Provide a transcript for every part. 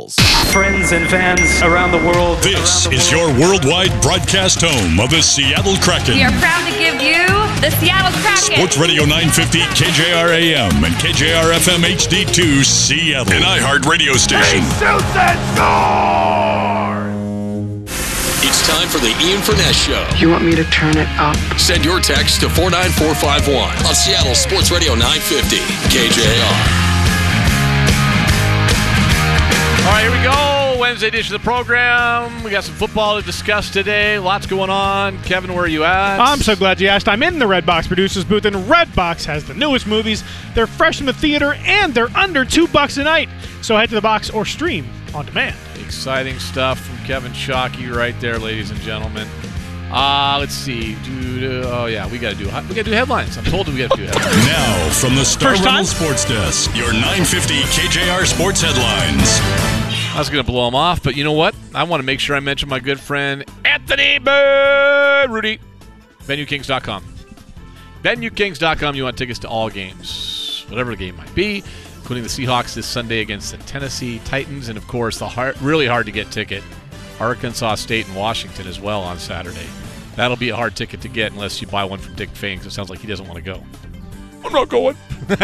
Eagles. Friends and fans around the world. This is your worldwide broadcast home of the Seattle Kraken. We are proud to give you the Seattle Kraken. Sports Radio 950 KJR AM and KJR FM HD2 Seattle. An iHeart radio station. It's time for the Ian Furness Show. You want me to turn it up? Send your text to 49451 on Seattle Sports Radio 950 KJR. All right, here we go. Wednesday edition of the program. We got some football to discuss today. Lots going on. Kevin, where are you at? I'm so glad you asked. I'm in the Redbox producers booth, and Redbox has the newest movies. They're fresh from the theater, and they're under $2 a night. So head to the box or stream on demand. Exciting stuff from Kevin Shockey right there, ladies and gentlemen. Let's see. Oh, yeah, we got to do headlines. I'm told we got to do headlines. Now, from the Star Reynolds Sports Desk, your 950 KJR Sports Headlines. I was going to blow him off, but you know what? I want to make sure I mention my good friend, Anthony Rudy. VenueKings.com. VenueKings.com. You want tickets to all games, whatever the game might be, including the Seahawks this Sunday against the Tennessee Titans, and, of course, the really hard-to-get ticket, Arkansas State and Washington as well on Saturday. That'll be a hard ticket to get unless you buy one from Dick Fangs. It sounds like he doesn't want to go. I'm not going.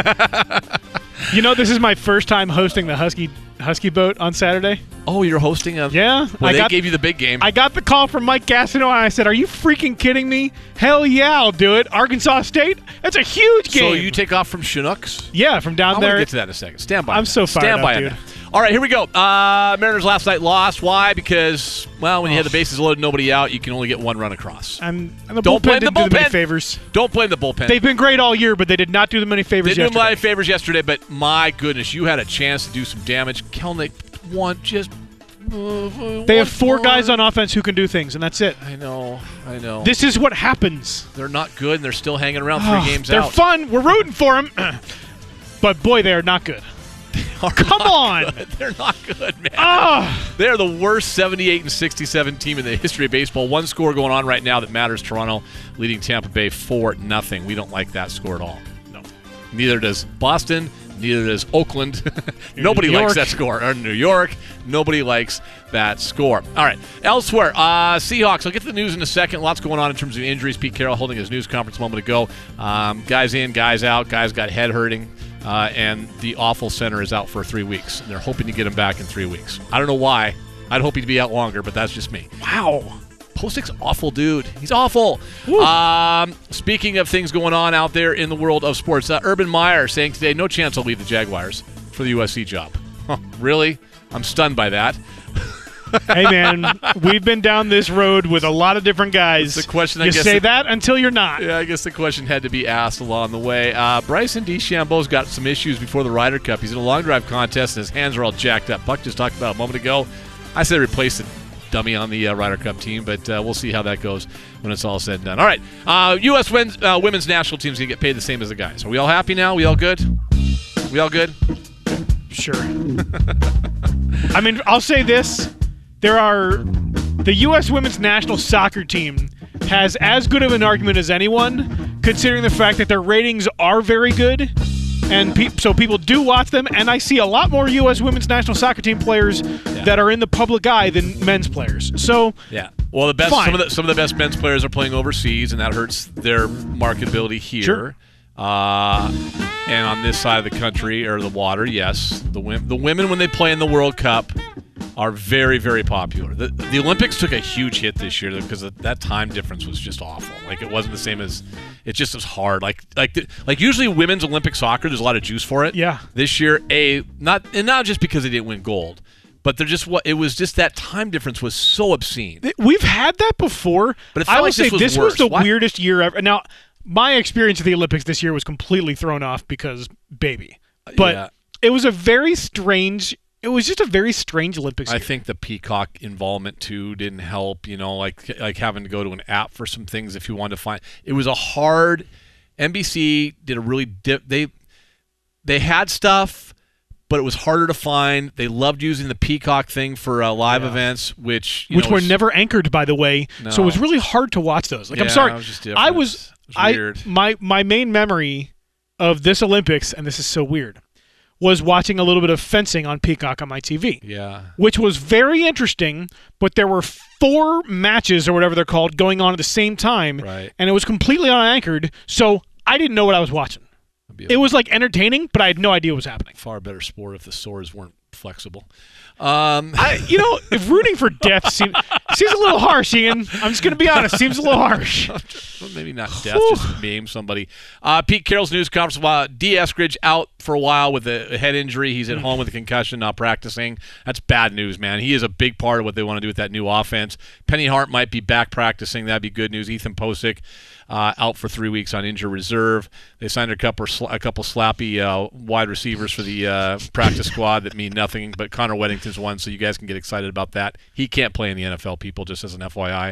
You know, this is my first time hosting the Husky boat on Saturday. Oh, you're hosting a... Yeah. Well, they gave you the big game. I got the call from Mike Gastineau, and I said, are you freaking kidding me? Hell yeah, I'll do it. Arkansas State? That's a huge game. So you take off from Chinooks? Yeah, from down there. I'm going to get to that in a second. Stand by. I'm so fired up, dude. All right, here we go. Mariners last night lost. Why? Because, well, when you have the bases loaded, nobody out, you can only get one run across. And the bullpen didn't do them any favors. Don't blame the bullpen. They've been great all year, but they did not do them any favors yesterday. They did them any favors yesterday, but my goodness, you had a chance to do some damage. Kelnick won just... They have four guys on offense who can do things, and that's it. I know. This is what happens. They're not good, and they're still hanging around 3 games they're out. They're fun. We're rooting for them. But, boy, they are not good. Come on. Good. They're not good, man. They're the worst 78-67 team in the history of baseball. One score going on right now that matters. Toronto leading Tampa Bay 4-0. We don't like that score at all. No. Neither does Boston. Neither does Oakland. Nobody likes that score. Or New York. Nobody likes that score. All right. Elsewhere, Seahawks. I'll get to the news in a second. Lots going on in terms of injuries. Pete Carroll holding his news conference a moment ago. Guys in, guys out. Guys got head hurting. And the awful center is out for 3 weeks. And they're hoping to get him back in 3 weeks. I don't know why. I'd hope he'd be out longer, but that's just me. Wow. Postic's awful, dude. He's awful. Speaking of things going on out there in the world of sports, Urban Meyer saying today, no chance I'll leave the Jaguars for the USC job. Really? I'm stunned by that. Hey, man, we've been down this road with a lot of different guys. The question, you say that until you're not. Yeah, I guess the question had to be asked along the way. Bryson DeChambeau's got some issues before the Ryder Cup. He's in a long drive contest, and his hands are all jacked up. Buck just talked about it a moment ago. I said replace the dummy on the Ryder Cup team, but we'll see how that goes when it's all said and done. All right, U.S. women's national team's going to get paid the same as the guys. Are we all happy now? We all good? We all good? Sure. I mean, I'll say this. The U.S. women's national soccer team has as good of an argument as anyone, considering the fact that their ratings are very good, and so people do watch them, and I see a lot more U.S. women's national soccer team players that are in the public eye than men's players. So yeah, well, the best some of the best men's players are playing overseas, and that hurts their marketability here. Sure. And on this side of the country or the water, yes, the women when they play in the World Cup are very, very popular. The Olympics took a huge hit this year because that time difference was just awful. Like, it wasn't the same as – it just was hard. Like usually women's Olympic soccer, there's a lot of juice for it. Yeah. This year, not just because they didn't win gold, but it was just that time difference was so obscene. We've had that before. But it felt like this was the What? weirdest year ever. Now, my experience of the Olympics this year was completely thrown off because baby. But it was a very strange – it was just a very strange Olympics year. I think the Peacock involvement too didn't help. Like having to go to an app for some things if you wanted to find. It was a hard. NBC did a really they had stuff, but it was harder to find. They loved using the Peacock thing for live events, which were never anchored, by the way. No. So it was really hard to watch those. Like, I'm sorry, it was just different. It was weird. My main memory of this Olympics, and this is so weird, was watching a little bit of fencing on Peacock on my TV. Yeah. Which was very interesting, but there were 4 matches or whatever they're called going on at the same time, Right. and it was completely unanchored, so I didn't know what I was watching. It was like entertaining, but I had no idea what was happening. Far better sport if the swords weren't flexible. If rooting for death seems a little harsh, Ian. I'm just going to be honest. Seems a little harsh. Well, maybe not death, just maim somebody. Pete Carroll's news conference. D. Eskridge out for a while with a head injury. He's at home with a concussion, not practicing. That's bad news, man. He is a big part of what they want to do with that new offense. Penny Hart might be back practicing. That'd be good news. Ethan Posick out for 3 weeks on injured reserve. They signed a couple slappy wide receivers for the practice squad that mean nothing, but Connor Weddington's one, so you guys can get excited about that. He can't play in the NFL, people, just as an FYI.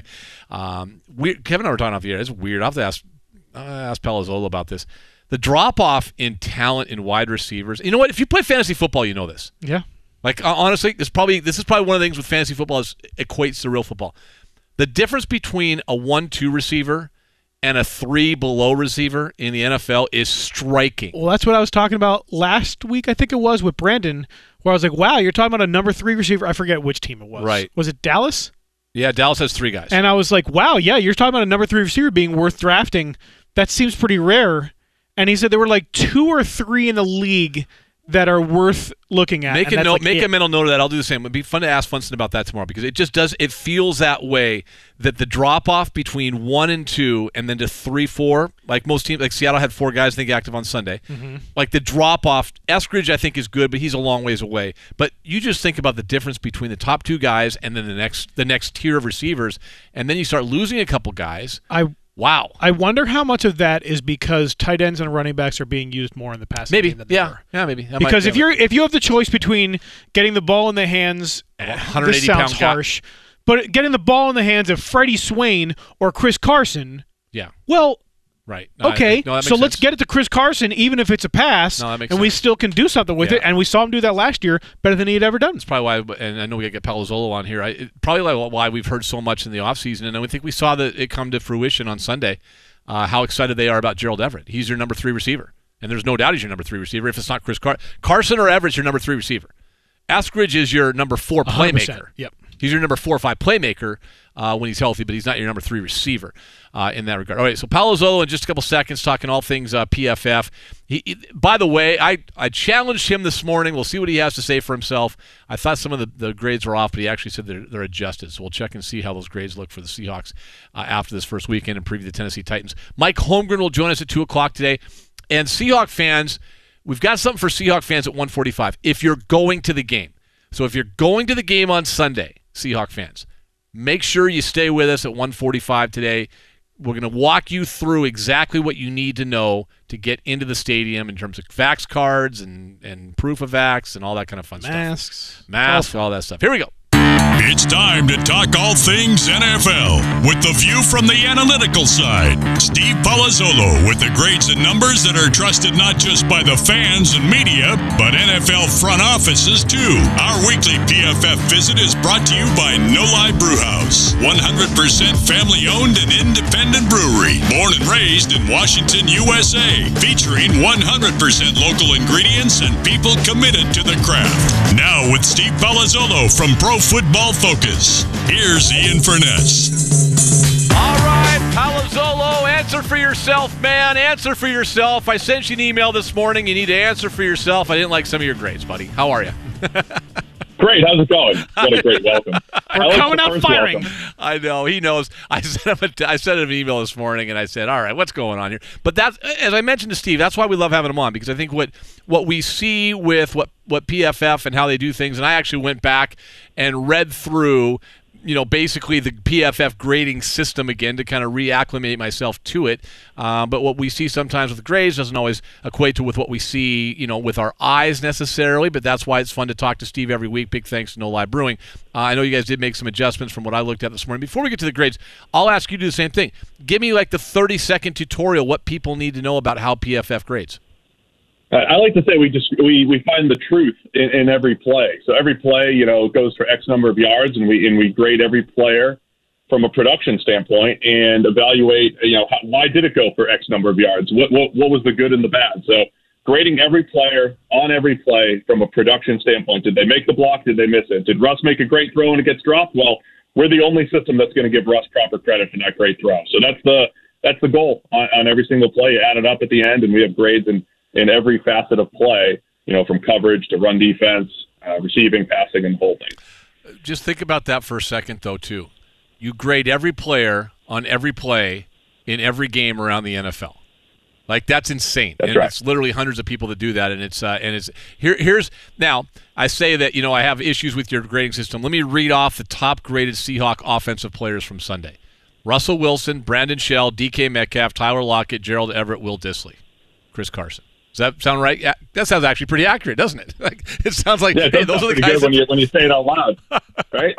Kevin and I were talking off the air. It's weird. I'll have to ask Palazzolo about this. The drop-off in talent in wide receivers. You know what? If you play fantasy football, you know this. Yeah. Like, honestly, this is probably one of the things with fantasy football is equates to real football. The difference between a 1-2 receiver and a 3 below receiver in the NFL is striking. Well, that's what I was talking about last week, I think it was, with Brandon, where I was like, wow, you're talking about a number 3 receiver. I forget which team it was. Right. Was it Dallas? Yeah, Dallas has 3 guys. And I was like, wow, yeah, you're talking about a number 3 receiver being worth drafting. That seems pretty rare. And he said there were like 2 or 3 in the league that are worth looking at. Make a mental note of that. I'll do the same. It'd be fun to ask Funston about that tomorrow because it just does. It feels that way that the drop off between 1 and 2 and then to 3, 4, like most teams, like Seattle had 4 guys I think active on Sunday. Mm-hmm. Like the drop off, Eskridge I think is good, but he's a long ways away. But you just think about the difference between the top 2 guys and then the next tier of receivers, and then you start losing a couple guys. Wow. I wonder how much of that is because tight ends and running backs are being used more in the passing game than they were. Yeah, maybe. Because if you have the choice between getting the ball in the hands, this sounds harsh, but getting the ball in the hands of Freddie Swain or Chris Carson, well, right. Okay, so let's get it to Chris Carson, even if it's a pass, and we still can do something with it. And we saw him do that last year better than he had ever done. That's probably why, and I know we got to get Palazzolo on here. Probably why we've heard so much in the offseason, and I think we saw that it come to fruition on Sunday, how excited they are about Gerald Everett. He's your number 3 receiver, and there's no doubt he's your number 3 receiver if it's not Chris Carson or Everett's your number 3 receiver. Eskridge is your number 4 playmaker. 100%. Yep. He's your number 4 or 5 playmaker when he's healthy, but he's not your number 3 receiver in that regard. All right, so Palazzolo in just a couple seconds talking all things PFF. By the way, I challenged him this morning. We'll see what he has to say for himself. I thought some of the grades were off, but he actually said they're adjusted. So we'll check and see how those grades look for the Seahawks after this first weekend and preview the Tennessee Titans. Mike Holmgren will join us at 2 o'clock today. And Seahawk fans, we've got something for Seahawk fans at 1:45 if you're going to the game. So if you're going to the game on Sunday, Seahawk fans, make sure you stay with us at 1:45 today. We're going to walk you through exactly what you need to know to get into the stadium in terms of vax cards and proof of vax and all that kind of fun stuff. Masks, all that stuff. Here we go. It's time to talk all things NFL with the view from the analytical side. Steve Palazzolo with the grades and numbers that are trusted not just by the fans and media, but NFL front offices too. Our weekly PFF visit is brought to you by No Lie Brewhouse, 100% family-owned and independent brewery, born and raised in Washington, USA, featuring 100% local ingredients and people committed to the craft. Now with Steve Palazzolo from Pro Football Focus. Here's Ian Furness. All right, Palazzolo, answer for yourself, man. Answer for yourself. I sent you an email this morning. You need to answer for yourself. I didn't like some of your grades, buddy. How are you? Great. How's it going? What a great welcome. We're coming out firing. Welcome. I know. He knows. I sent him an email this morning, and I said, all right, what's going on here? But that's, as I mentioned to Steve, that's why we love having him on, because I think what we see with what PFF and how they do things, and I actually went back and read through, basically the PFF grading system again to kind of reacclimate myself to it. But what we see sometimes with grades doesn't always equate to with what we see, with our eyes necessarily. But that's why it's fun to talk to Steve every week. Big thanks to No Lie Brewing. I know you guys did make some adjustments from what I looked at this morning. Before we get to the grades, I'll ask you to do the same thing. Give me like the 30-second tutorial what people need to know about how PFF grades. I like to say we find the truth in every play. So every play, goes for X number of yards, and we grade every player from a production standpoint and evaluate, why did it go for X number of yards? What was the good and the bad? So grading every player on every play from a production standpoint. Did they make the block? Did they miss it? Did Russ make a great throw and it gets dropped? Well, we're the only system that's going to give Russ proper credit for that great throw. So that's the goal on every single play. You add it up at the end, and we have grades in every facet of play, from coverage to run defense, receiving, passing, and the whole thing. Just think about that for a second, though, too. You grade every player on every play in every game around the NFL. Like, that's insane. That's and right. It's literally hundreds of people that do that, and it's here's now. I say that I have issues with your grading system. Let me read off the top graded Seahawk offensive players from Sunday: Russell Wilson, Brandon Shell, DK Metcalf, Tyler Lockett, Gerald Everett, Will Disley, Chris Carson. Does that sound right? Yeah, that sounds actually pretty accurate, doesn't it? It sounds like hey, those are the guys. When you say it out loud, right?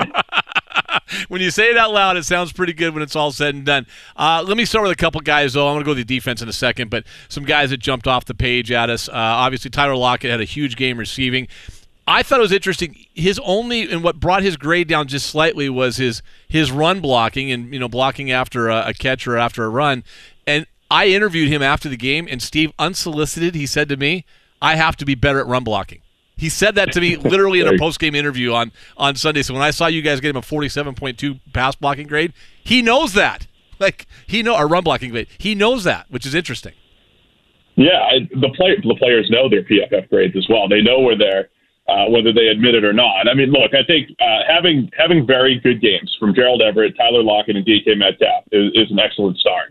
When you say it out loud, it sounds pretty good when it's all said and done. Let me start with a couple guys, though. I'm going to go to the defense in a second, but some guys that jumped off the page at us. Obviously, Tyler Lockett had a huge game receiving. I thought it was interesting. And what brought his grade down just slightly was his run blocking and blocking after a catch or after a run. And I interviewed him after the game, and Steve, unsolicited, he said to me, "I have to be better at run blocking." He said that to me literally in a post-game interview on Sunday. So when I saw you guys get him a 47.2 pass blocking grade, he knows that. Our run blocking grade. He knows that, which is interesting. Yeah, the players know their PFF grades as well. They know where they're, whether they admit it or not. I mean, look, I think having very good games from Gerald Everett, Tyler Lockett, and DK Metcalf is an excellent start.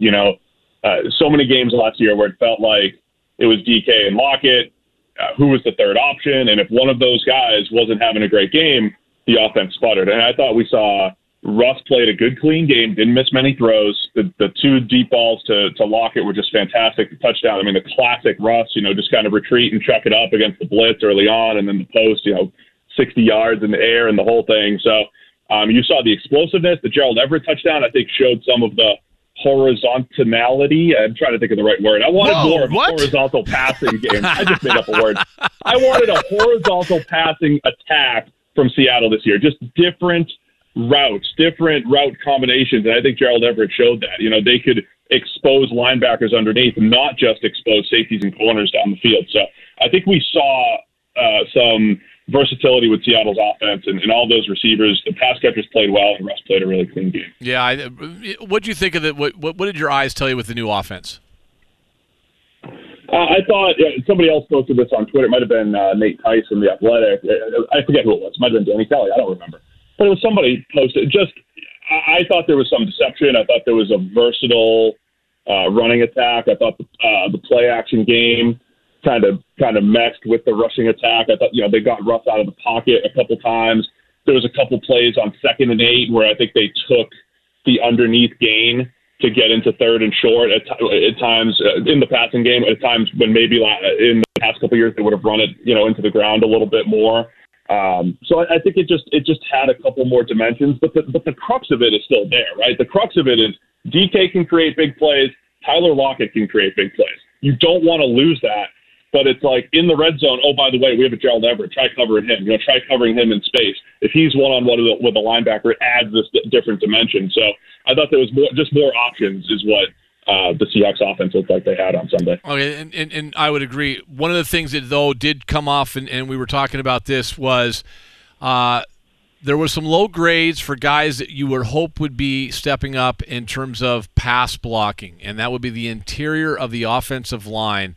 So many games last year where it felt like it was DK and Lockett, who was the third option, and if one of those guys wasn't having a great game, the offense sputtered. And I thought we saw Russ played a good, clean game, didn't miss many throws. The two deep balls to Lockett were just fantastic. The touchdown, I mean, the classic Russ, just kind of retreat and chuck it up against the blitz early on, and then the post, 60 yards in the air and the whole thing. So you saw the explosiveness. The Gerald Everett touchdown, I think, showed some of the horizontality. I'm trying to think of the right word. I wanted more of a horizontal passing game. I just made up a word. I wanted a horizontal passing attack from Seattle this year. Just different routes, different route combinations. And I think Gerald Everett showed that. They could expose linebackers underneath, not just expose safeties and corners down the field. So I think we saw some versatility with Seattle's offense and all those receivers. The pass catchers played well, and Russ played a really clean game. Yeah. What did you think of it? What did your eyes tell you with the new offense? I thought somebody else posted this on Twitter. It might have been Nate Tice from The Athletic. I forget who it was. It might have been Danny Kelly. I don't remember. But it was somebody posted. I thought there was some deception. I thought there was a versatile running attack. I thought the play action game kind of meshed with the rushing attack. I thought, they got Russ out of the pocket a couple times. There was a couple plays on 2nd and 8 where I think they took the underneath gain to get into 3rd and short at times in the passing game, at times when maybe in the past couple of years they would have run it, into the ground a little bit more. So I think it just had a couple more dimensions, but the crux of it is still there, right? The crux of it is DK can create big plays. Tyler Lockett can create big plays. You don't want to lose that. But it's like in the red zone, oh, by the way, we have a Gerald Everett. Try covering him. Try covering him in space. If he's one-on-one with a linebacker, it adds this different dimension. So I thought there was more options is what the Seahawks offense looked like they had on Sunday. Okay, and I would agree. One of the things that, though, did come off, and we were talking about this, was there were some low grades for guys that you would hope would be stepping up in terms of pass blocking, and that would be the interior of the offensive line.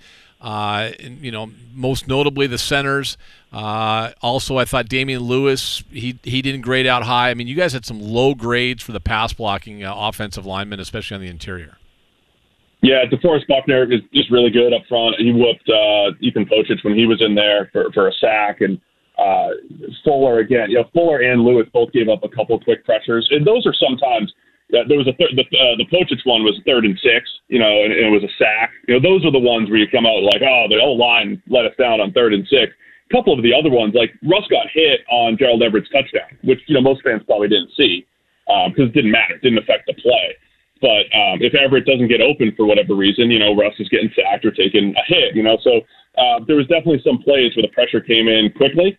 Most notably the centers. Also, I thought Damian Lewis, he didn't grade out high. I mean, you guys had some low grades for the pass blocking offensive linemen, especially on the interior. Yeah, DeForest Buckner is just really good up front. He whooped Ethan Pocic when he was in there for a sack, and Fuller again. Fuller and Lewis both gave up a couple of quick pressures, and those are sometimes. There was the Pocic one was 3rd and 6, and it was a sack. Those are the ones where you come out like, oh, the O-line let us down on 3rd and 6. A couple of the other ones, like Russ got hit on Gerald Everett's touchdown, which most fans probably didn't see because it didn't matter, it didn't affect the play. But if Everett doesn't get open for whatever reason, Russ is getting sacked or taking a hit. So there was definitely some plays where the pressure came in quickly.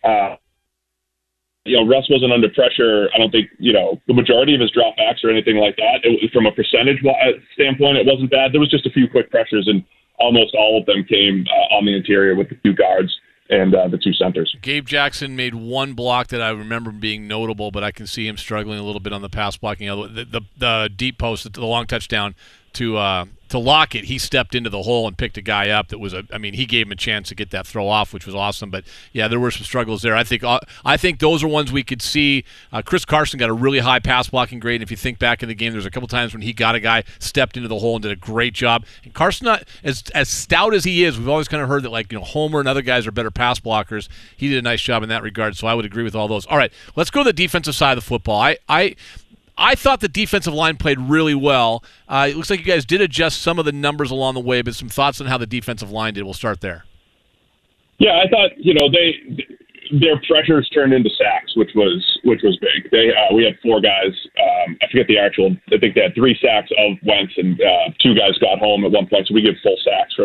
Russ wasn't under pressure. I don't think, the majority of his dropbacks or anything like that. From a percentage standpoint, it wasn't bad. There was just a few quick pressures, and almost all of them came on the interior with the 2 guards and the 2 centers. Gabe Jackson made one block that I remember being notable, but I can see him struggling a little bit on the pass blocking. The deep post, the long touchdown to Lockett, he stepped into the hole and picked a guy up that was he gave him a chance to get that throw off, which was awesome. But yeah, there were some struggles there. I think those are ones we could see. Chris Carson got a really high pass blocking grade. And if you think back in the game, there's a couple times when he got a guy, stepped into the hole and did a great job. And Carson, not as stout as he is, we've always kind of heard that Homer and other guys are better pass blockers. He did a nice job in that regard, so I would agree with all those. All right, let's go to the defensive side of the football. I thought the defensive line played really well. It looks like you guys did adjust some of the numbers along the way, but some thoughts on how the defensive line did. We'll start there. Yeah, I thought their pressures turned into sacks, which was big. We had 4 guys. I forget the actual. I think they had 3 sacks of Wentz, and 2 guys got home at one point. So we give full sacks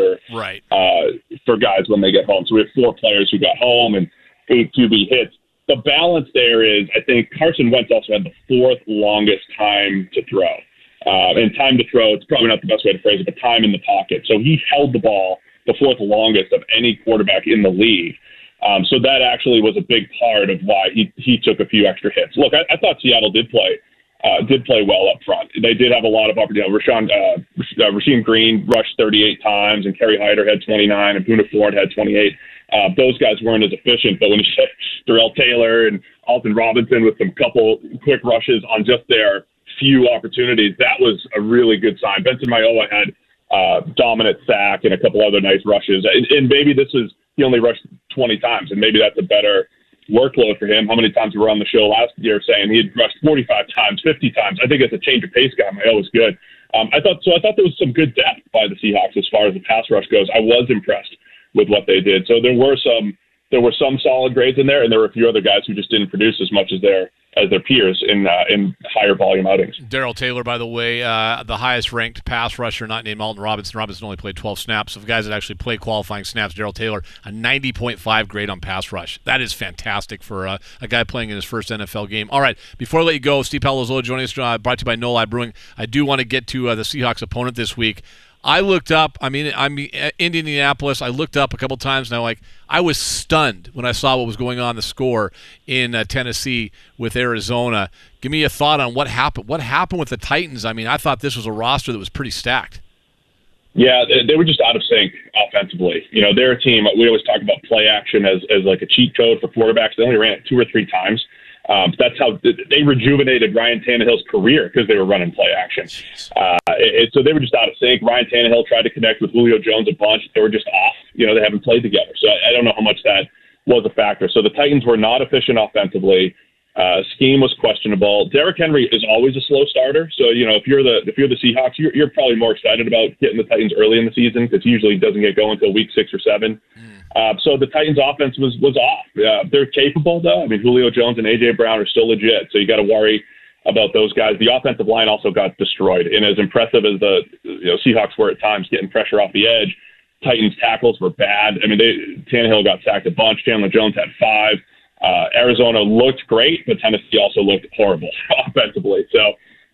for guys when they get home. So we have 4 players who got home and 8 QB hits. The balance there is, I think Carson Wentz also had the 4th longest time to throw. And time to throw, it's probably not the best way to phrase it, but time in the pocket. So he held the ball the 4th longest of any quarterback in the league. So that actually was a big part of why he took a few extra hits. Look, I thought Seattle did play well up front. They did have a lot of opportunity. Rasheem Green rushed 38 times, and Kerry Hyder had 29, and Poona Ford had 28. Those guys weren't as efficient, but when you said Darrell Taylor and Alton Robinson with some couple quick rushes on just their few opportunities, that was a really good sign. Benson Mayowa had dominant sack and a couple other nice rushes. And maybe he only rushed 20 times, and maybe that's a better workload for him. How many times we were on the show last year saying he had rushed 45 times, 50 times. I think it's a change of pace guy. Mayowa's good. I thought there was some good depth by the Seahawks as far as the pass rush goes. I was impressed with what they did. So there were some solid grades in there, and there were a few other guys who just didn't produce as much as their peers in higher volume outings. Darrell Taylor, by the way, the highest ranked pass rusher, not named Alton Robinson. Robinson only played 12 snaps. Of guys that actually played qualifying snaps, Darrell Taylor, a 90.5 grade on pass rush. That is fantastic for a guy playing in his first NFL game. All right, before I let you go, Steve Palazzolo joining us, brought to you by No Lie Brewing. I do want to get to the Seahawks opponent this week. I looked up, I'm in Indianapolis. I looked up a couple times, and I was stunned when I saw what was going on, the score in Tennessee with Arizona. Give me a thought on what happened. What happened with the Titans? I thought this was a roster that was pretty stacked. Yeah, they were just out of sync offensively. They're a team, we always talk about play action as like a cheat code for quarterbacks. They only ran it 2 or 3 times. That's how they rejuvenated Ryan Tannehill's career, because they were running play action. So they were just out of sync. Ryan Tannehill tried to connect with Julio Jones a bunch. They were just off. They haven't played together. So I don't know how much that was a factor. So the Titans were not efficient offensively. Scheme was questionable. Derrick Henry is always a slow starter. So, if you're the Seahawks, you're probably more excited about getting the Titans early in the season, because he usually doesn't get going until week 6 or 7. So the Titans offense was off. They're capable, though. Julio Jones and A.J. Brown are still legit, so you got to worry about those guys. The offensive line also got destroyed. And as impressive as the Seahawks were at times getting pressure off the edge, Titans tackles were bad. Tannehill got sacked a bunch. Chandler Jones had 5. Arizona looked great, but Tennessee also looked horrible offensively. So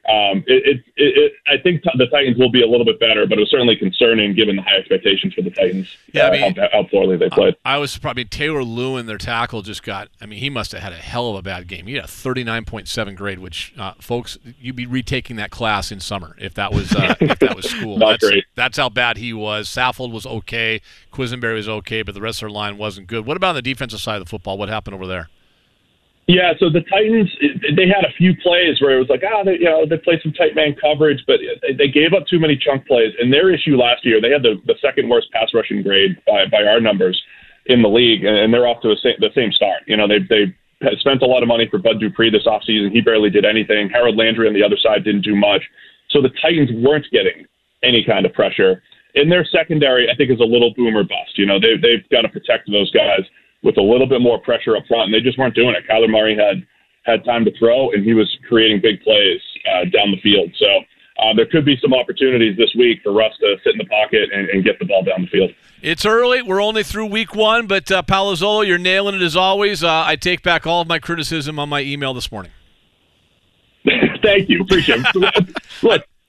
I think the Titans will be a little bit better, but it was certainly concerning given the high expectations for the Titans. How poorly they played. I was surprised. Taylor Lewin, their tackle, just got. He must have had a hell of a bad game. He had a 39.7 grade, which folks, you'd be retaking that class in summer if that was school. Great. That's how bad he was. Saffold was okay. Quisenberry was okay, but the rest of their line wasn't good. What about on the defensive side of the football? What happened over there? Yeah, so the Titans, they had a few plays where it was like, they played some tight man coverage, but they gave up too many chunk plays. And their issue last year, they had the second worst pass rushing grade by our numbers in the league, and they're off to the same start. They spent a lot of money for Bud Dupree this offseason. He barely did anything. Harold Landry on the other side didn't do much. So the Titans weren't getting any kind of pressure. In their secondary, I think, is a little boom or bust. They've got to protect those guys with a little bit more pressure up front, and they just weren't doing it. Kyler Murray had time to throw, and he was creating big plays down the field. So there could be some opportunities this week for Russ to sit in the pocket and get the ball down the field. It's early. We're only through week 1, but Palazzolo, you're nailing it as always. I take back all of my criticism on my email this morning. Thank you. Appreciate it. Look,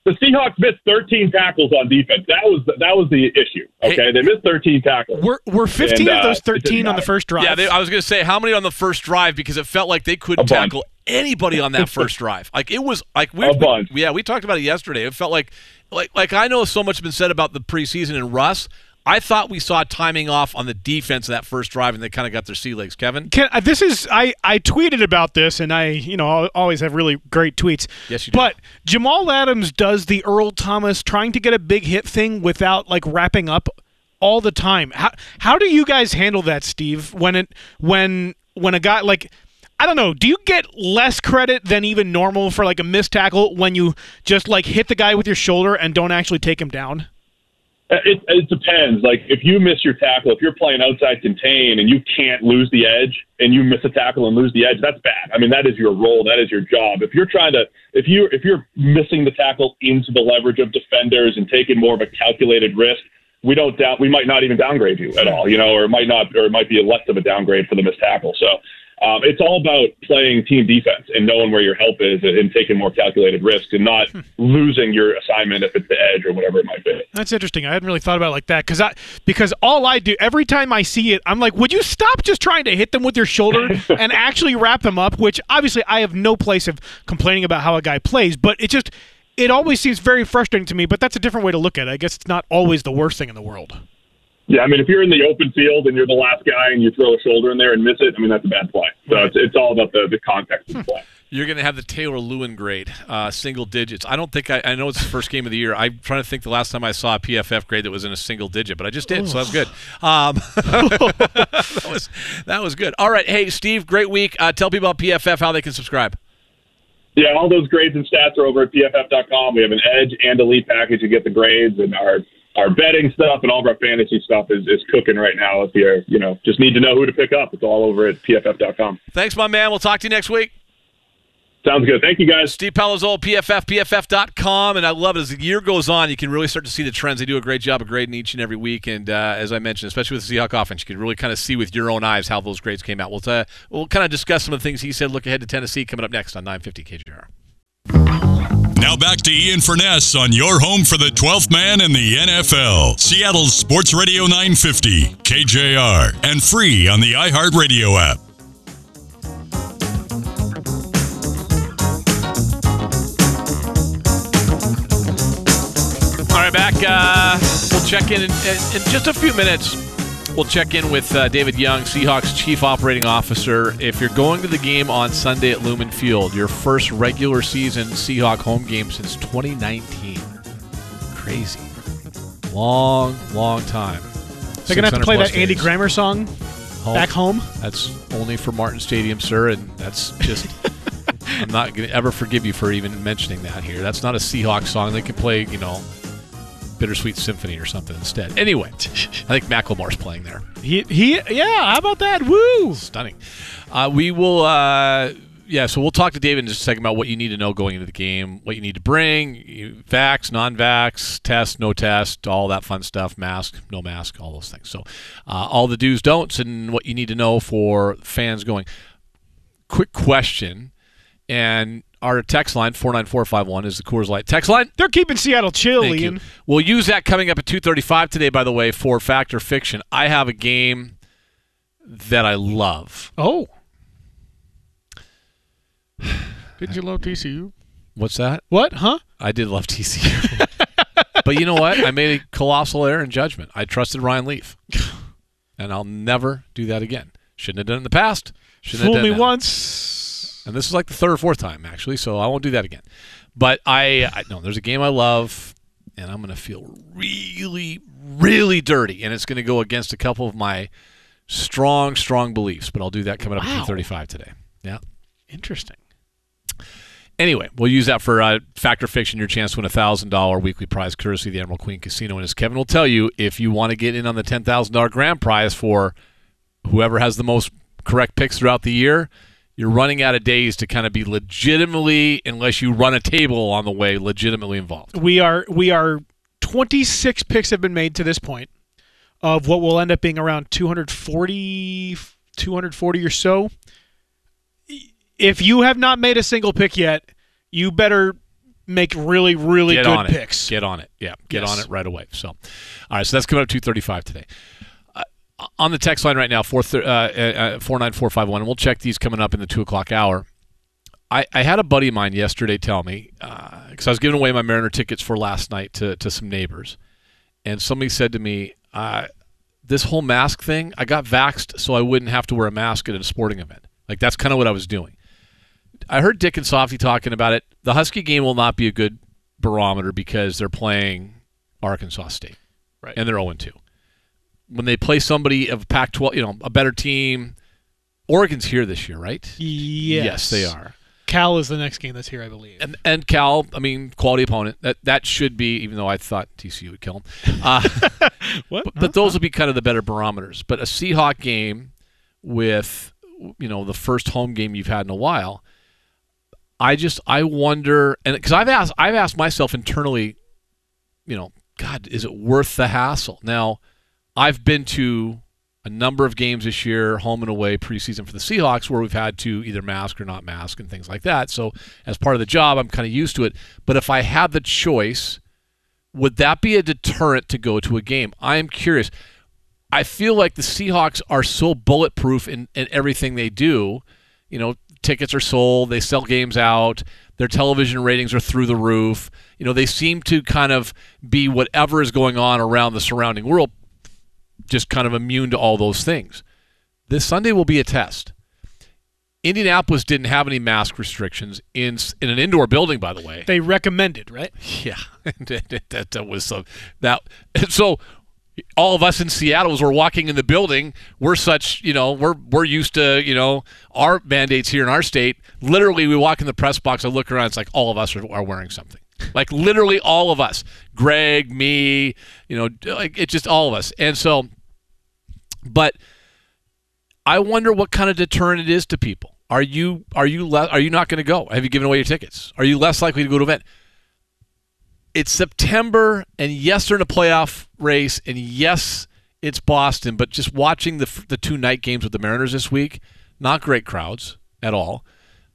The Seahawks missed 13 tackles on defense. That was the issue. Okay, they missed 13 tackles. Were 15 of those 13 on the first drive? Yeah, I was going to say how many on the first drive because it felt like they couldn't tackle anybody on that first drive. Like it was like we talked about it yesterday. It felt like I know so much has been said about the preseason and Russ. I thought we saw timing off on the defense of that first drive, and they kind of got their sea legs. Kevin? I tweeted about this, and I always have really great tweets. Yes, you do. But Jamal Adams does the Earl Thomas trying to get a big hit thing without wrapping up all the time. How do you guys handle that, Steve? When a guy I don't know, do you get less credit than even normal for a missed tackle when you just hit the guy with your shoulder and don't actually take him down? It depends. If you miss your tackle, if you're playing outside contain and you can't lose the edge and you miss a tackle and lose the edge, that's bad. I mean, that is your role. That is your job. If you're missing the tackle into the leverage of defenders and taking more of a calculated risk, we might not even downgrade you at all, or it might be less of a downgrade for the missed tackle. So it's all about playing team defense and knowing where your help is and taking more calculated risks and not losing your assignment if it's the edge or whatever it might be. That's interesting. I hadn't really thought about it like that because all I do every time I see it, I'm like, would you stop just trying to hit them with your shoulder and actually wrap them up? Which obviously I have no place of complaining about how a guy plays, but it always seems very frustrating to me. But that's a different way to look at it. I guess it's not always the worst thing in the world. Yeah, I mean, if you're in the open field and you're the last guy and you throw a shoulder in there and miss it, I mean, that's a bad play. So it's all about the context of the play. You're going to have the Taylor Lewin grade, single digits. I don't think I know it's the first game of the year. I'm trying to think the last time I saw a PFF grade that was in a single digit, but I just did, so that's good. That was good. All right, hey, Steve, great week. Tell people about PFF, how they can subscribe. Yeah, all those grades and stats are over at PFF.com. We have an Edge and Elite package to get the grades, and our betting stuff and all of our fantasy stuff is cooking right now. If you just need to know who to pick up, it's all over at PFF.com. Thanks, my man. We'll talk to you next week. Sounds good. Thank you, guys. Steve Palazzolo, PFF.com. And I love it. As the year goes on, you can really start to see the trends. They do a great job of grading each and every week. And as I mentioned, especially with the Seahawks offense, you can really kind of see with your own eyes how those grades came out. We'll kind of discuss some of the things he said. Look ahead to Tennessee coming up next on 950 KJR. Now back to Ian Furness on your home for the 12th man in the NFL. Seattle's Sports Radio 950, KJR, and free on the iHeartRadio app. All right, back. We'll check in just a few minutes. We'll check in with David Young, Seahawks Chief Operating Officer. If you're going to the game on Sunday at Lumen Field, your first regular season Seahawk home game since 2019. Crazy. Long time. They're going to have to play that Andy Grammer song, Back Home? That's only for Martin Stadium, sir, and that's just... I'm not going to ever forgive you for even mentioning that here. That's not a Seahawks song. They can play, Bittersweet Symphony or something instead. Anyway, I think Macklemore's playing there. Yeah, how about that? Woo! Stunning. We will, so we'll talk to David in just a second about what you need to know going into the game, what you need to bring, vax, non-vax, test, no test, all that fun stuff, mask, no mask, all those things. So all the do's, don'ts, and what you need to know for fans going. Quick question, and our text line, 49451, is the Coors Light text line. They're keeping Seattle chill, Thank Ian. You. We'll use that coming up at 2:35 today, by the way, for Fact or Fiction. I have a game that I love. Oh. Didn't you love TCU? What's that? What? Huh? I did love TCU. But you know what? I made a colossal error in judgment. I trusted Ryan Leaf. And I'll never do that again. Shouldn't have done it in the past. Shouldn't Fool have done me that. once. And this is like the third or fourth time, actually, so I won't do that again. But I know there's a game I love, and I'm going to feel really, really dirty, and it's going to go against a couple of my strong beliefs. But I'll do that coming up at 2:35 today. Yeah. Interesting. Anyway, we'll use that for Fact or Fiction, your chance to win a $1,000 weekly prize courtesy of the Emerald Queen Casino. And as Kevin will tell you, if you want to get in on the $10,000 grand prize for whoever has the most correct picks throughout the year, you're running out of days to kind of be legitimately, unless you run a table on the way, legitimately involved. We are 26 picks have been made to this point of what will end up being around 240 or so. If you have not made a single pick yet, you better make really, really good picks. Get on it. Yeah, get on it right away. So, all right, so that's coming up 2:35 today. On the text line right now, 49451, and we'll check these coming up in the 2 o'clock hour. I had a buddy of mine yesterday tell me, because I was giving away my Mariner tickets for last night to some neighbors, and somebody said to me, this whole mask thing, I got vaxxed so I wouldn't have to wear a mask at a sporting event. Like, that's kind of what I was doing. I heard Dick and Softy talking about it. The Husky game will not be a good barometer because they're playing Arkansas State, right? And they're 0-2. When they play somebody of Pac-12, a better team, Oregon's here this year, right? Yes, they are. Cal is the next game that's here, I believe. And Cal, quality opponent. That should be, even though I thought TCU would kill them. What? But those will be kind of the better barometers. But a Seahawk game with, the first home game you've had in a while, I wonder, and because I've asked myself internally, God, is it worth the hassle? Now, I've been to a number of games this year, home and away, preseason for the Seahawks, where we've had to either mask or not mask and things like that. So as part of the job, I'm kind of used to it. But if I had the choice, would that be a deterrent to go to a game? I am curious. I feel like the Seahawks are so bulletproof in everything they do. Tickets are sold. They sell games out. Their television ratings are through the roof. They seem to kind of be whatever is going on around the surrounding world, just kind of immune to all those things. This Sunday will be a test. Indianapolis didn't have any mask restrictions in an indoor building, by the way. They recommended, right? Yeah, that was so. So all of us in Seattle, as we're walking in the building, we're such, we're used to, our mandates here in our state. Literally, we walk in the press box, I look around, it's like all of us are wearing something. Like literally all of us. Greg, me, it's just all of us. And so, but I wonder what kind of deterrent it is to people. Are you not going to go? Have you given away your tickets? Are you less likely to go to an event? It's September, and yes, they're in a playoff race, and yes, it's Boston, but just watching the 2 night games with the Mariners this week, not great crowds at all.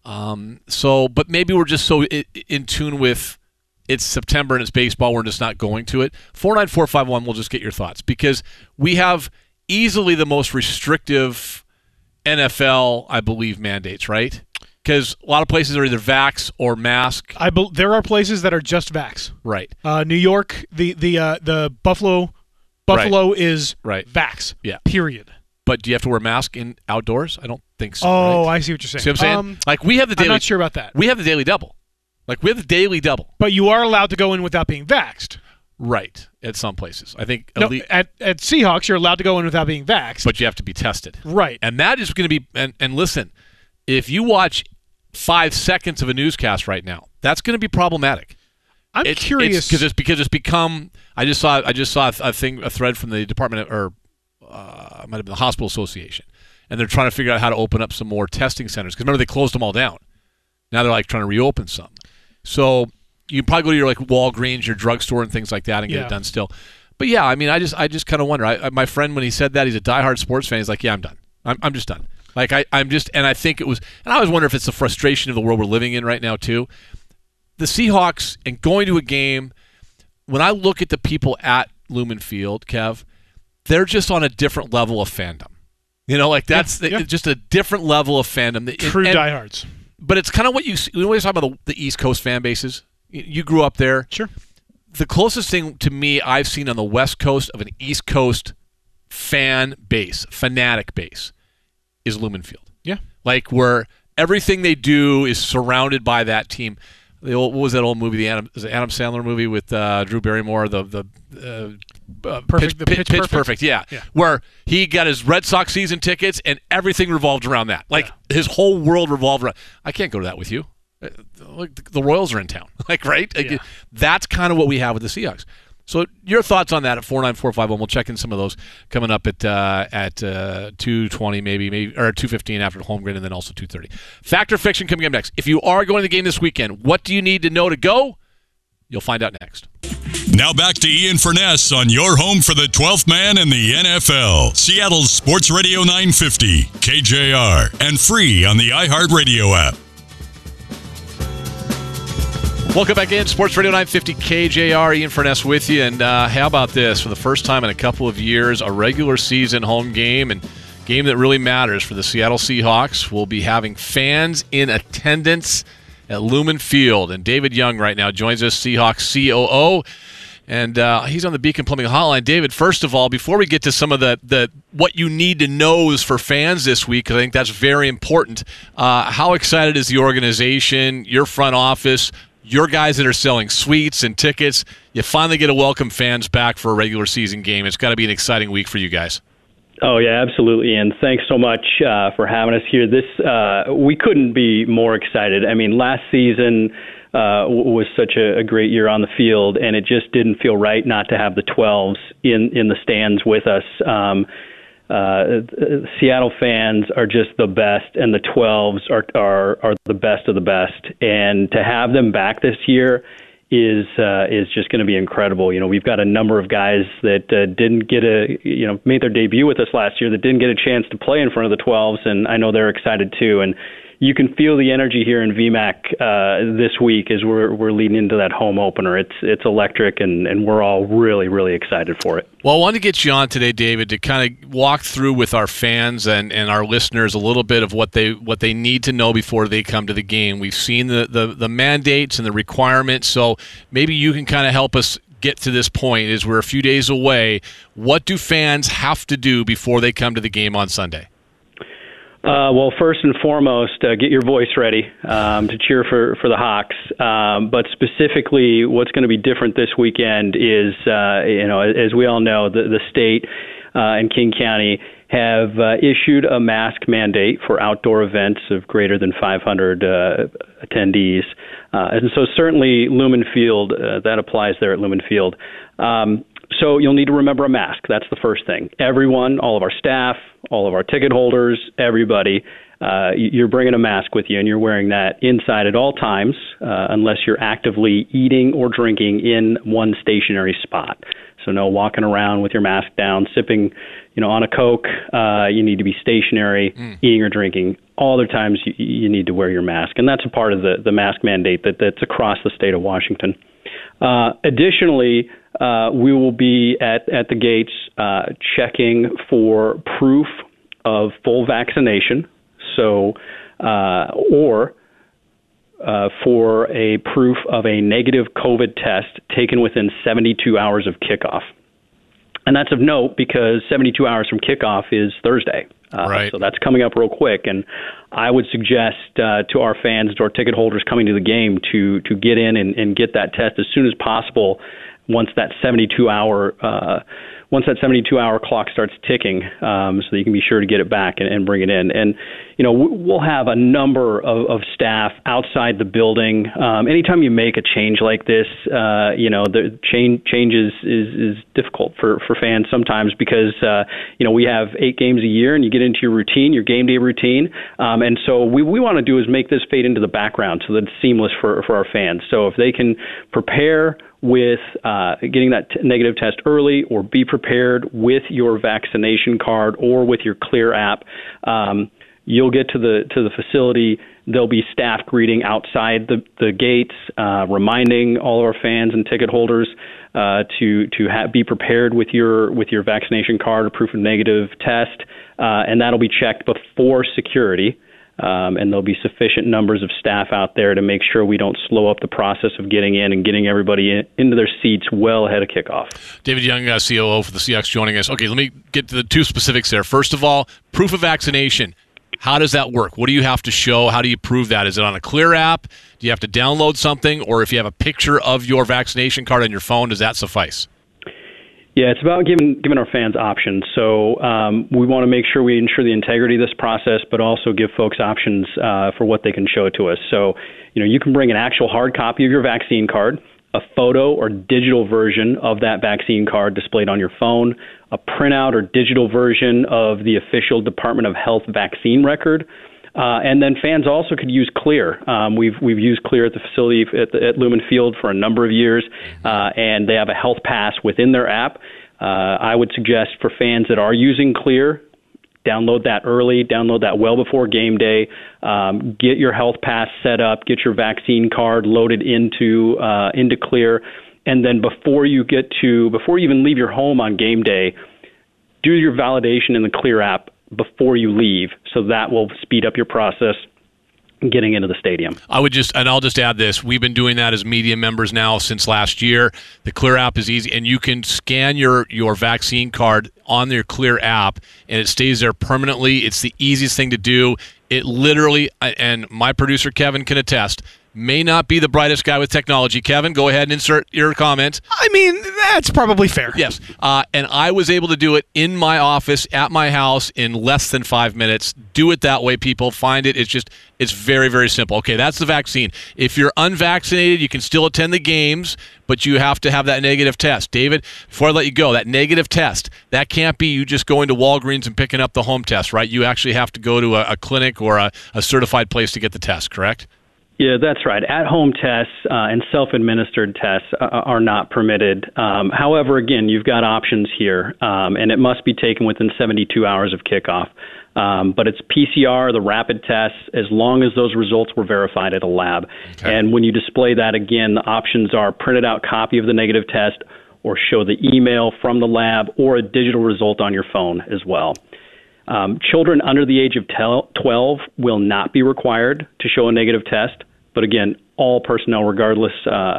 But maybe we're just so in tune with it's September and it's baseball, we're just not going to it. 49451, we'll just get your thoughts, because we have easily the most restrictive NFL, I believe, mandates, right? Because a lot of places are either vax or mask. There are places that are just vax. Right. New York, the Buffalo is vax. Yeah. Period. But do you have to wear a mask in outdoors? I don't think so. Oh, right? I see what you're saying. See what I'm saying? Like we have the daily. I'm not sure about that. We have the daily double. Like we have the daily double. But you are allowed to go in without being vaxxed. Right. At some places, I think. No, at Seahawks, you're allowed to go in without being vaxxed. But you have to be tested. Right. And that is going to be. And listen, if you watch 5 seconds of a newscast right now, that's going to be problematic. I'm curious because it's become. I just saw a thread from the Department of, or it might have been the Hospital Association, and they're trying to figure out how to open up some more testing centers. Because remember, they closed them all down. Now they're like trying to reopen some. So you can probably go to your like Walgreens, your drugstore, and things like that, and get it done still. But yeah, I mean, I just kind of wonder. My friend, when he said that, he's a diehard sports fan. He's like, yeah, I'm done. I'm just done. Like I'm just, and I think it was, and I always wonder if it's the frustration of the world we're living in right now too. The Seahawks and going to a game, when I look at the people at Lumen Field, Kev, they're just on a different level of fandom. Like that's just a different level of fandom. True diehards. But it's kind of what you always talk about the East Coast fan bases. You grew up there. Sure. The closest thing to me I've seen on the West Coast of an East Coast fan base, fanatic base, is Lumen Field. Yeah. Like where everything they do is surrounded by that team. What was that old movie? The Adam Sandler movie with Drew Barrymore, Pitch Perfect. Yeah, where he got his Red Sox season tickets and everything revolved around that. Like his whole world revolved around. I can't go to that with you. Like the Royals are in town. Like right. Yeah. That's kind of what we have with the Seahawks. So your thoughts on that at 49451. We'll check in some of those coming up at 2:20 maybe or 2:15 after the home grid, and then also 2:30. Fact or fiction coming up next. If you are going to the game this weekend, what do you need to know to go? You'll find out next. Now back to Ian Furness on your home for the 12th man in the NFL. Seattle's Sports Radio 950, KJR, and free on the iHeartRadio app. Welcome back in. Sports Radio 950 KJR. Ian Furness with you. And how about this? For the first time in a couple of years, a regular season home game and game that really matters for the Seattle Seahawks. We'll be having fans in attendance at Lumen Field. And David Young right now joins us, Seahawks COO. And he's on the Beacon Plumbing Hotline. David, first of all, before we get to some of the what you need to know for fans this week, because I think that's very important, how excited is the organization, your front office, your guys that are selling suites and tickets? You finally get to welcome fans back for a regular season game. It's got to be an exciting week for you guys. Oh, yeah, absolutely. And thanks so much for having us here. We couldn't be more excited. I mean, last season was such a great year on the field, and it just didn't feel right not to have the 12s in the stands with us. Seattle fans are just the best, and the 12s are the best of the best. And to have them back this year is just going to be incredible. You know, we've got a number of guys that didn't get made their debut with us last year that didn't get a chance to play in front of the 12s, and I know they're excited too. And you can feel the energy here in VMAC this week as we're leading into that home opener. It's electric, and we're all really, really excited for it. Well, I wanted to get you on today, David, to kind of walk through with our fans and our listeners a little bit of what they need to know before they come to the game. We've seen the mandates and the requirements, so maybe you can kind of help us get to this point as we're a few days away. What do fans have to do before they come to the game on Sunday? Well, first and foremost, get your voice ready to cheer for the Hawks. But specifically, what's going to be different this weekend is, as we all know, the state and King County have issued a mask mandate for outdoor events of greater than 500 attendees. And so certainly Lumen Field, that applies there at Lumen Field. So you'll need to remember a mask. That's the first thing. Everyone, all of our staff, all of our ticket holders, everybody, you're bringing a mask with you, and you're wearing that inside at all times unless you're actively eating or drinking in one stationary spot. So no walking around with your mask down, sipping, on a Coke. You need to be stationary, eating or drinking. All other times you need to wear your mask, and that's a part of the mask mandate that's across the state of Washington. Additionally, we will be at the gates checking for proof of full vaccination, or for a proof of a negative COVID test taken within 72 hours of kickoff. And that's of note because 72 hours from kickoff is Thursday. Right. So that's coming up real quick. And I would suggest to our fans, to our ticket holders coming to the game to get in and get that test as soon as possible once that 72-hour clock starts ticking, so that you can be sure to get it back and bring it in. And, we'll have a number of staff outside the building. Anytime you make a change like this, the change is difficult for fans sometimes because, we have 8 games a year and you get into your routine, your game day routine. And so we want to do is make this fade into the background so that it's seamless for our fans. So if they can prepare with getting that negative test early, or be prepared with your vaccination card or with your Clear app, you'll get to the facility. There'll be staff greeting outside the gates, reminding all of our fans and ticket holders to be prepared with your vaccination card or proof of negative test, and that'll be checked before security. And there'll be sufficient numbers of staff out there to make sure we don't slow up the process of getting in and getting everybody into their seats well ahead of kickoff. David Young, COO for the Seahawks, joining us. Okay, let me get to the 2 specifics there. First of all, proof of vaccination. How does that work? What do you have to show? How do you prove that? Is it on a Clear app? Do you have to download something? Or if you have a picture of your vaccination card on your phone, does that suffice? Yeah, it's about giving our fans options. So we want to make sure we ensure the integrity of this process, but also give folks options for what they can show to us. So, you can bring an actual hard copy of your vaccine card, a photo or digital version of that vaccine card displayed on your phone, a printout or digital version of the official Department of Health vaccine record. And then fans also could use Clear. We've used Clear at the facility at Lumen Field for a number of years, and they have a health pass within their app. I would suggest for fans that are using Clear, Download that early. Download that well before game day. Get your health pass set up. Get your vaccine card loaded into Clear. And then before you even leave your home on game day, do your validation in the Clear app before you leave. So that will speed up your process getting into the stadium. I'll just add this. We've been doing that as media members now since last year. The Clear app is easy, and you can scan your vaccine card on your Clear app, and it stays there permanently. It's the easiest thing to do. It literally, and my producer Kevin can attest, may not be the brightest guy with technology. Kevin, go ahead and insert your comment. I mean, that's probably fair. Yes. And I was able to do it in my office, at my house, in less than 5 minutes. Do it that way, people. Find it. It's very, very simple. Okay, that's the vaccine. If you're unvaccinated, you can still attend the games, but you have to have that negative test. David, before I let you go, that negative test, that can't be you just going to Walgreens and picking up the home test, right? You actually have to go to a clinic or a certified place to get the test, correct? Yeah, that's right. At-home tests and self-administered tests are not permitted. However, again, you've got options here, and it must be taken within 72 hours of kickoff. But it's PCR, the rapid tests, as long as those results were verified at a lab. Okay. And when you display that, again, the options are printed out copy of the negative test or show the email from the lab or a digital result on your phone as well. Children under the age of 12 will not be required to show a negative test. But again, all personnel, regardless,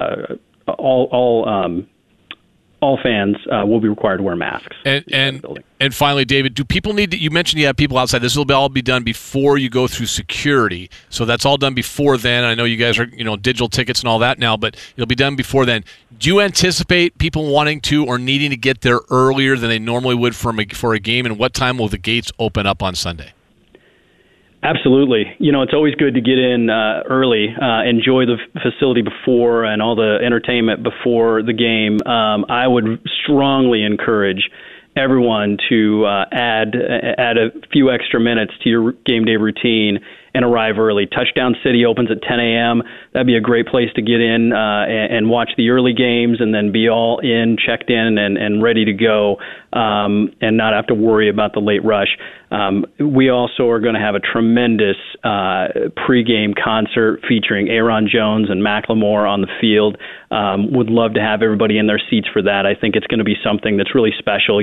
all fans will be required to wear masks. And finally, David, do people need to? You mentioned you have people outside. This will all be done before you go through security, so that's all done before then. I know you guys are digital tickets and all that now, but it'll be done before then. Do you anticipate people wanting to or needing to get there earlier than they normally would for a game? And what time will the gates open up on Sunday? Absolutely. It's always good to get in early, enjoy the facility before and all the entertainment before the game. I would strongly encourage everyone to add a few extra minutes to your game day routine and arrive early. Touchdown City opens at 10 a.m. That'd be a great place to get in and watch the early games and then be all in, checked in, and ready to go and not have to worry about the late rush. We also are going to have a tremendous pregame concert featuring Aaron Jones and Macklemore on the field. Would love to have everybody in their seats for that. I think it's going to be something that's really special.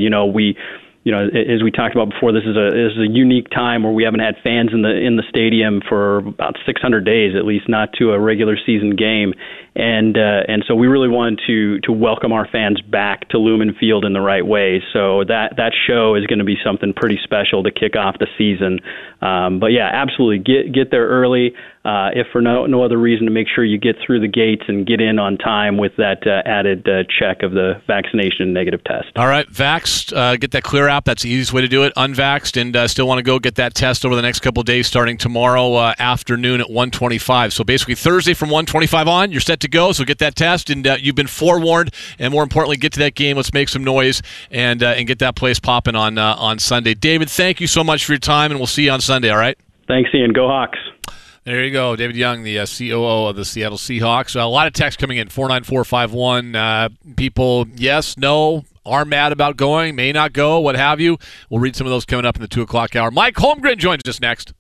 As we talked about before, this is a unique time where we haven't had fans in the stadium for about 600 days, at least not to a regular season game, and so we really wanted to welcome our fans back to Lumen Field in the right way. So that show is going to be something pretty special to kick off the season. But yeah, absolutely get there early. If for no other reason, to make sure you get through the gates and get in on time with that added check of the vaccination and negative test. All right, vaxxed, get that Clear app. That's the easiest way to do it. Unvaxxed and still want to go get that test over the next couple of days starting tomorrow afternoon at 1:25. So basically Thursday from 1:25 on, you're set to go. So get that test, and you've been forewarned. And more importantly, get to that game. Let's make some noise and get that place popping on Sunday. David, thank you so much for your time, and we'll see you on Sunday, all right? Thanks, Ian. Go Hawks. There you go, David Young, the COO of the Seattle Seahawks. A lot of text coming in, 49451. People, yes, no, are mad about going, may not go, what have you. We'll read some of those coming up in the 2 o'clock hour. Mike Holmgren joins us next.